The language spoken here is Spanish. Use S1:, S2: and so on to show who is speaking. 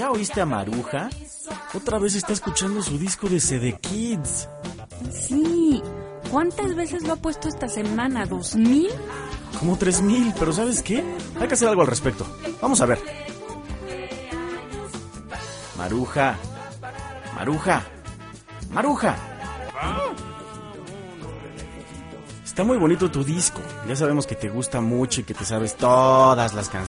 S1: ¿Ya oíste a Maruja? Otra vez está escuchando su disco de CD Kids.
S2: Sí. ¿Cuántas veces lo ha puesto esta semana? ¿2000?
S1: Como 3000, pero ¿sabes qué? Hay que hacer algo al respecto. Vamos a ver. Maruja. Maruja. Maruja. Está muy bonito tu disco. Ya sabemos que te gusta mucho y que te sabes todas las canciones.